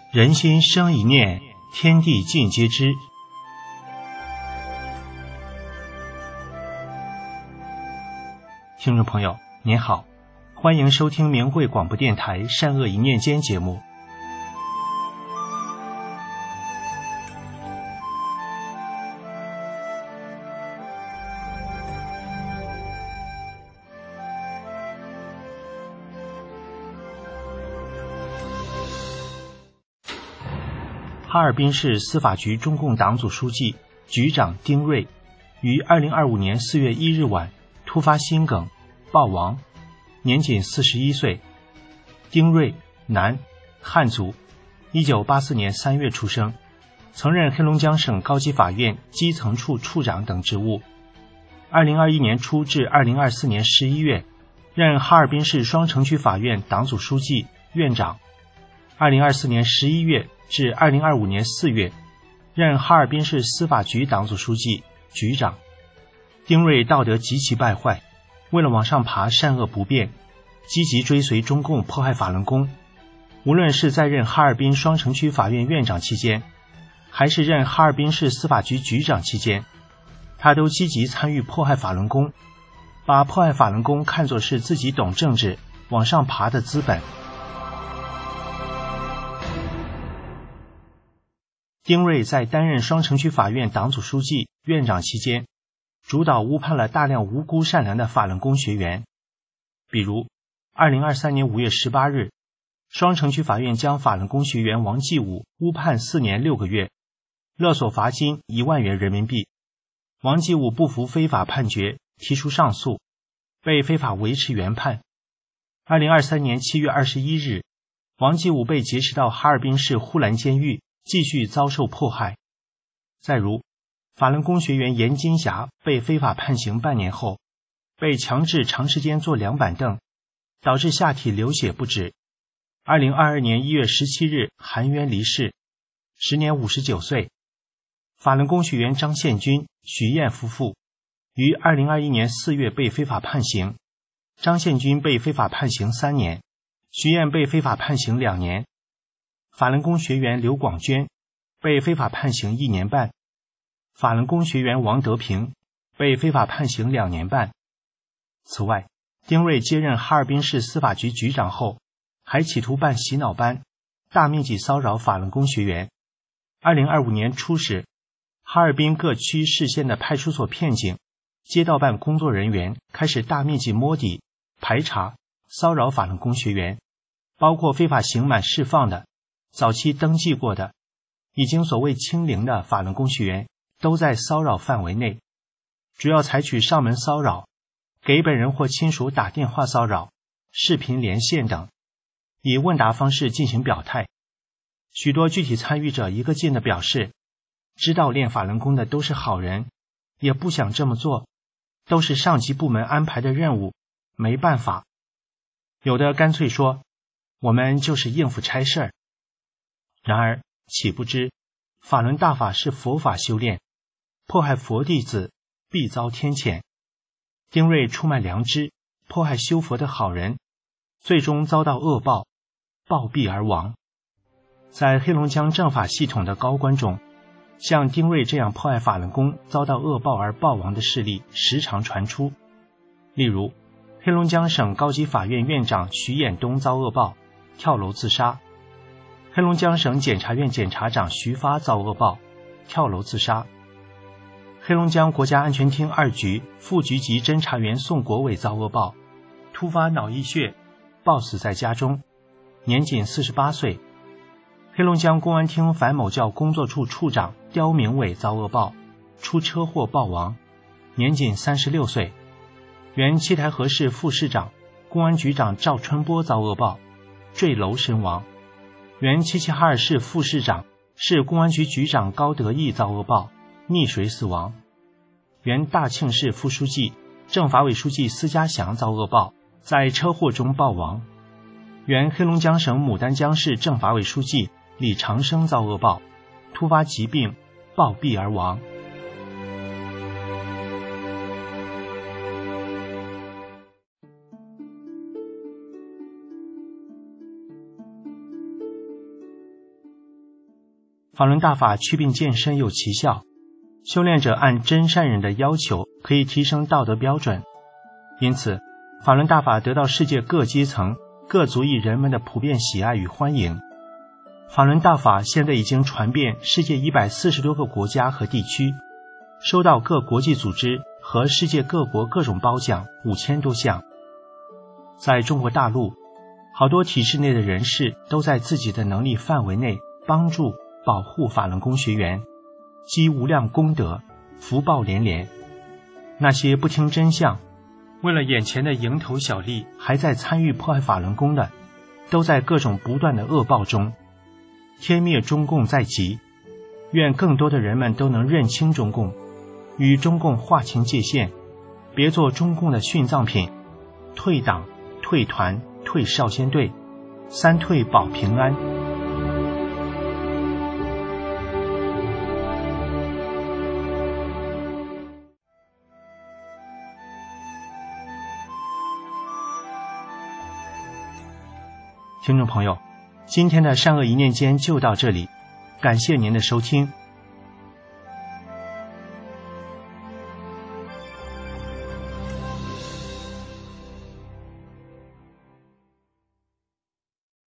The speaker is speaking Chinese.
人心生一念，天地尽皆知。听众朋友您好，欢迎收听明慧广播电台善恶一念间节目。哈尔滨市司法局中共党组书记、局长丁瑞于2025年4月1日晚突发心梗暴亡，年仅41岁。丁瑞，男，汉族，1984年3月出生，曾任黑龙江省高级法院基层处处长等职务。2021年初至2024年11月，任哈尔滨市双城区法院党组书记、院长。2024年11月至2025年4月，任哈尔滨市司法局党组书记、局长。丁瑞道德极其败坏，为了往上爬善恶不变，积极追随中共迫害法轮功。无论是在任哈尔滨双城区法院院长期间，还是任哈尔滨市司法局局长期间，他都积极参与迫害法轮功，把迫害法轮功看作是自己懂政治、往上爬的资本。丁瑞在担任双城区法院党组书记、院长期间，主导误判了大量无辜善良的法轮功学员。比如2023年5月18日，双城区法院将法轮功学员王继武误判4年6个月，勒索罚金1万元人民币。王继武不服非法判决，提出上诉，被非法维持原判。2023年7月21日，王继武被劫持到哈尔滨市呼兰监狱，继续遭受迫害。再如，法轮功学员严金霞被非法判刑半年后，被强制长时间坐凉板凳，导致下体流血不止。2022年1月17日含冤离世，时年59岁。法轮功学员张宪军、徐燕夫妇于2021年4月被非法判刑，张宪军被非法判刑3年，徐燕被非法判刑2年。法轮功学员刘广娟被非法判刑1年半，法轮功学员王德平被非法判刑2年半。此外，丁瑞接任哈尔滨市司法局局长后，还企图办洗脑班，大面积骚扰法轮功学员。2025年初时，哈尔滨各区市县的派出所片警、街道办工作人员开始大面积摸底、排查、骚扰法轮功学员，包括非法刑满释放的、早期登记过的、已经所谓清零的法轮功学员都在骚扰范围内，主要采取上门骚扰、给本人或亲属打电话骚扰、视频连线等，以问答方式进行表态。许多具体参与者一个劲地表示，知道练法轮功的都是好人，也不想这么做，都是上级部门安排的任务，没办法。有的干脆说，我们就是应付差事儿。然而岂不知，法轮大法是佛法修炼，迫害佛弟子必遭天谴。丁瑞出卖良知，迫害修佛的好人，最终遭到恶报，暴毙而亡。在黑龙江政法系统的高官中，像丁瑞这样迫害法轮功遭到恶报而暴亡的事例时常传出。例如，黑龙江省高级法院院长徐衍东遭恶报，跳楼自杀；黑龙江省检察院检察长徐发遭恶报，跳楼自杀；黑龙江国家安全厅2局副局级侦查员宋国伟遭恶报，突发脑溢血，暴死在家中，年仅48岁。黑龙江公安厅反某教工作处处长刁明伟遭恶报，出车祸暴亡，年仅36岁。原七台河市副市长、公安局长赵春波遭恶报，坠楼身亡。原齐齐哈尔市副市长、市公安局局长高德义遭恶报，溺水死亡。原大庆市副书记、政法委书记司家祥遭恶报，在车祸中暴亡。原黑龙江省牡丹江市政法委书记李长生遭恶报，突发疾病暴毙而亡。 法轮大法祛病健身有奇效，修炼者按真善忍的要求可以提升道德标准，因此法轮大法得到世界各阶层、各族裔人们的普遍喜爱与欢迎。法轮大法现在已经传遍世界140多个国家和地区，收到各国际组织和世界各国各种褒奖5000多项。在中国大陆，好多体制内的人士都在自己的能力范围内帮助保护法轮功学员，积无量功德，福报连连。那些不听真相，为了眼前的蝇头小利还在参与破坏法轮功的，都在各种不断的恶报中。天灭中共在即，愿更多的人们都能认清中共，与中共划清界限，别做中共的殉葬品，退党、退团、退少先队，3退保平安。听众朋友，今天的善恶一念间就到这里，感谢您的收听，